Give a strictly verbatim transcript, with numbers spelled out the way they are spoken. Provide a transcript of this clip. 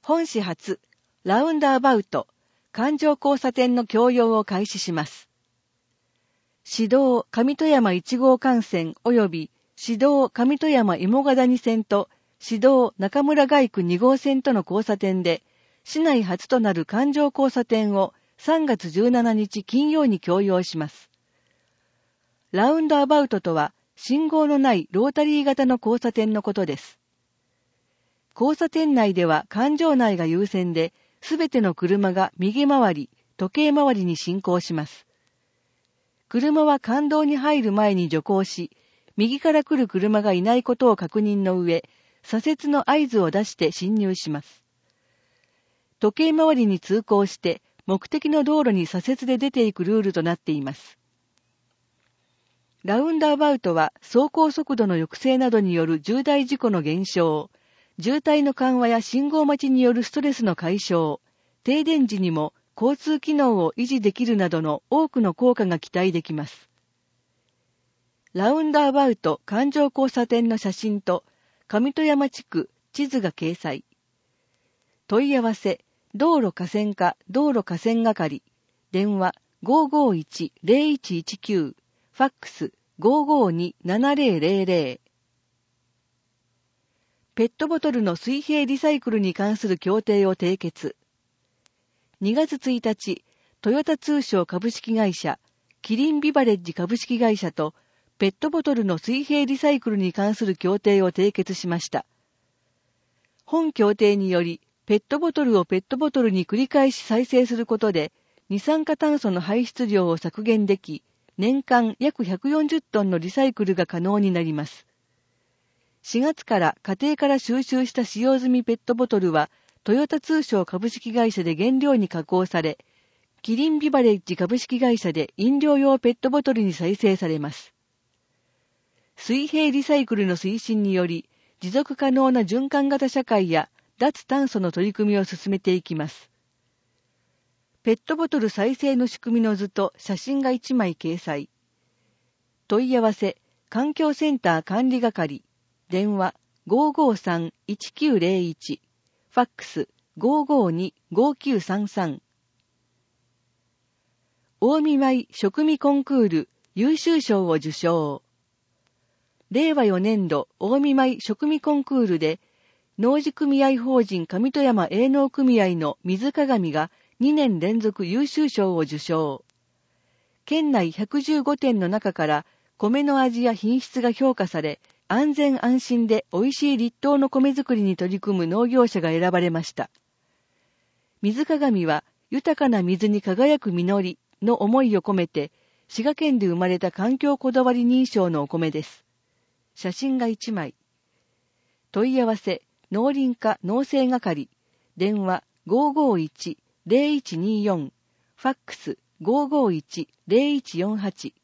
本市初、ラウンドアバウト、環状交差点の供用を開始します。市道上戸山いち号幹線及び市道上戸山芋ヶ谷線と市道中村街区に号線との交差点で、市内初となる環状交差点をさんがつじゅうしちにち金曜に供用します。ラウンドアバウトとは、信号のないロータリー型の交差点のことです。交差点内では環状内が優先で、すべての車が右回り、時計回りに進行します。車は環道に入る前に徐行し、右から来る車がいないことを確認の上、左折の合図を出して進入します。時計回りに通行して、目的の道路に左折で出ていくルールとなっています。ラウンドアバウトは走行速度の抑制などによる重大事故の減少、渋滞の緩和や信号待ちによるストレスの解消、停電時にも交通機能を維持できるなどの多くの効果が期待できます。ラウンドアバウト環状交差点の写真と上戸山地区地図が掲載。問い合わせ、道路河川課道路河川係、電話 ごーごーいちーぜろいちいちきゅう、ファックス ごーごーにーななぜろぜろぜろ。ペットボトルの水平リサイクルに関する協定を締結。にがつついたち、トヨタ通商株式会社、キリンビバレッジ株式会社とペットボトルの水平リサイクルに関する協定を締結しました。本協定により、ペットボトルをペットボトルに繰り返し再生することで、二酸化炭素の排出量を削減でき、年間約ひゃくよんじゅっトンのリサイクルが可能になります。しがつから家庭から収集した使用済みペットボトルは、トヨタ通商株式会社で原料に加工され、キリンビバレッジ株式会社で飲料用ペットボトルに再生されます。水平リサイクルの推進により、持続可能な循環型社会や脱炭素の取り組みを進めていきます。ペットボトル再生の仕組みの図と写真がいちまい掲載。問い合わせ、環境センター管理係、電話 ごーごーさんーいちきゅうぜろいち、ファックス ごーごーにーごーきゅうさんさん。近江米食味コンクール優秀賞を受賞。れいわよねんど近江米食味コンクールで、農事組合法人上戸山営農組合の水鏡がにねん連続優秀賞を受賞。県内ひゃくじゅうごてんの中から米の味や品質が評価され、安全安心で美味しい立冬の米作りに取り組む農業者が選ばれました。水鏡は豊かな水に輝く実りの思いを込めて、滋賀県で生まれた環境こだわり認証のお米です。写真がいちまい。問い合わせ、農林課農政係、電話 ごーごーいちーぜろいちにーよん、ファックス ごーごーいちーぜろいちよんはち。